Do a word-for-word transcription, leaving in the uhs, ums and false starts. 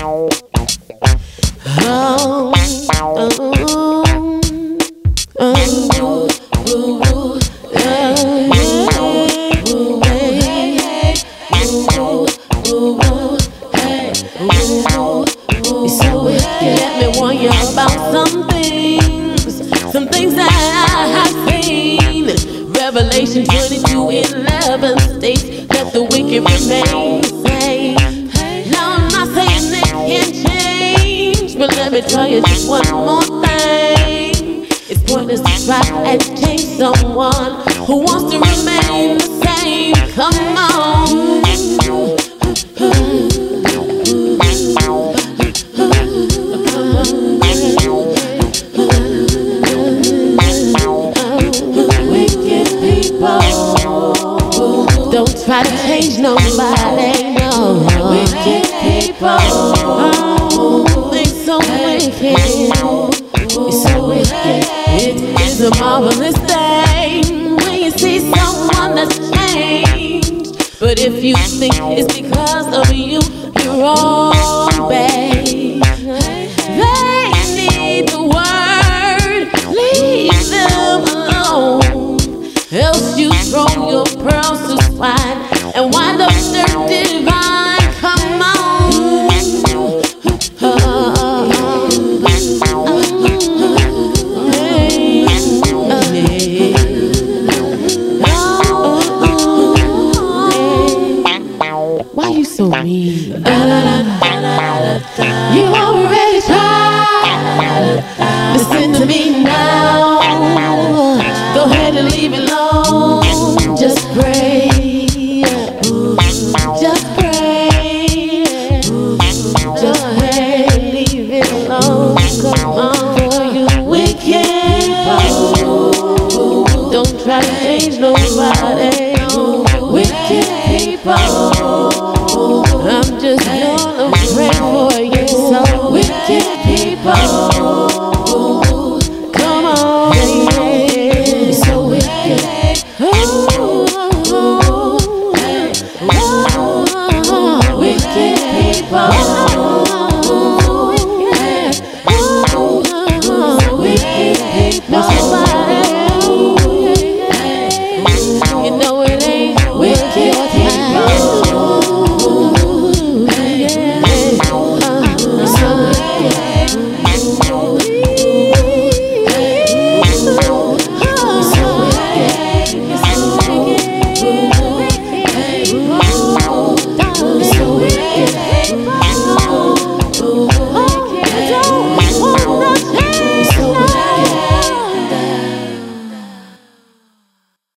Oh, oh, oh, oh, so let me warn you about some things, some things that I have seen. Revelation twenty-two eleven states that the wicked remain the same. Now I'm not saying they can't change, but let me tell you just one more thing. It's pointless to try and change someone who wants to remain the same. Come on. Wicked people, don't try to change nobody, no. Wicked people, oh, they so wicked. It's so wicked. It is a marvelous thing when you see someone that's changed. But if you think it's because of you, you're wrong, babe. They need the word. Leave them alone. Else you throw your pearls to swine and wind up dirt divine. Come on. Why you so mean? You already tried. Listen to me now. Go ahead and leave it alone. Just pray. Just pray. Just pray. Leave it alone. Come on, you wicked. Don't try to change nobody. Wicked people. I'm just gonna pray for you. So wicked people, come on, yeah. So wicked, oh, oh, oh, oh, wicked people.